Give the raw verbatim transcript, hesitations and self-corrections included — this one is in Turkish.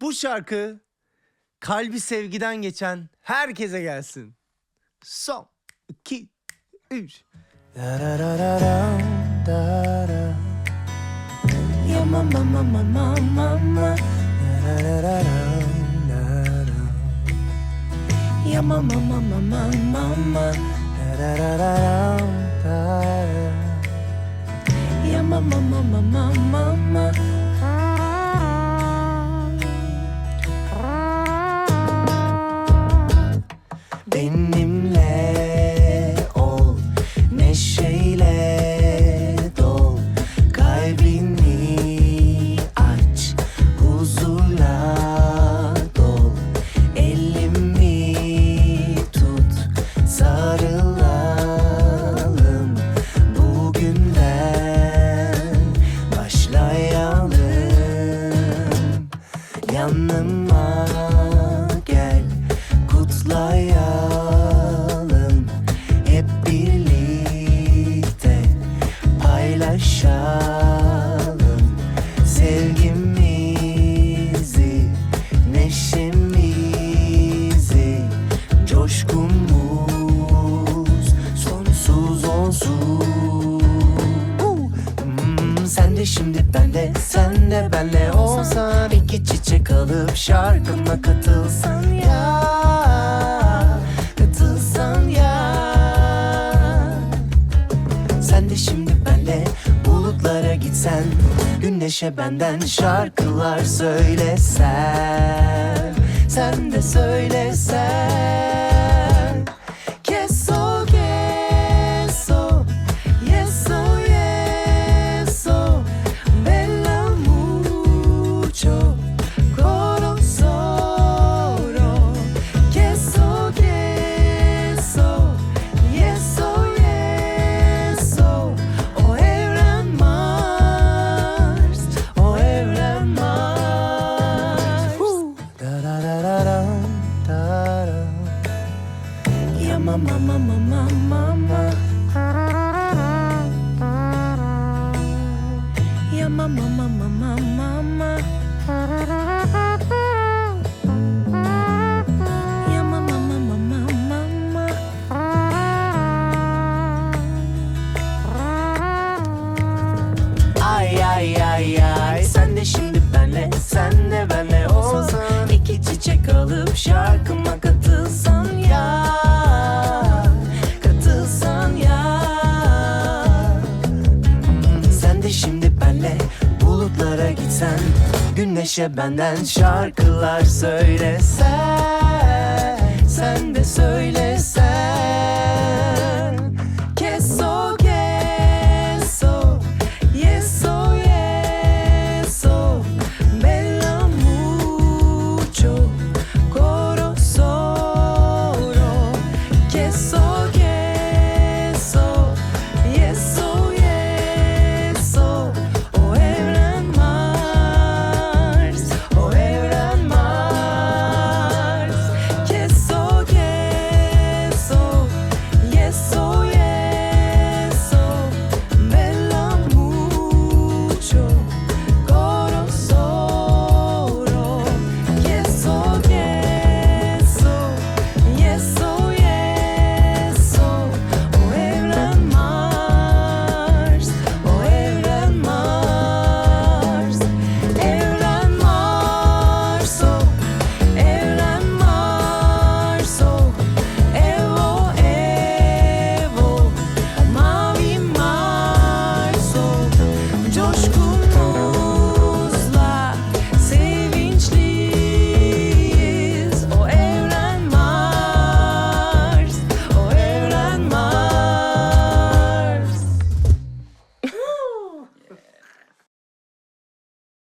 Bu şarkı kalbi sevgiden geçen herkese gelsin. Son, iki, üç. Ya mama mama mama mama. Ya mama mama mama mama. Ya mama mama mama mama. Benimle ol, neşeyle dol, kalbini aç, huzurla dol, elimi tut, sarılalım, bugünden başlayalım, yanıma gel, kutlayalım, hep birlikte paylaşalım sevgimizi, neşemizi, coşkumuz sonsuz olsun. Hmm, sen de şimdi ben de, sen de benle olsan, iki çiçek alıp şarkıma katılsan ya, katılsan ya. Sen de şimdi benle bulutlara gitsen, güneşe benden şarkılar söylesen, sen de söylesen. Queso, queso, yeso, yeso, bella mucho, corazón. Queso, queso, yeso, yeso, o evren Mars, o evren Mars. Da da da da da da da. Ya mama mama mama. Ya mama mama mama. Ya mama mama mama. Ay ay ay ay, sen de şimdi benle, sen de benle olsan, iki çiçek alıp şarkıma katılsan ya, katılsan ya. Sen de şimdi benle bulutlara gitsen, güneşe benden şarkılar söylesen, sen de söylesen.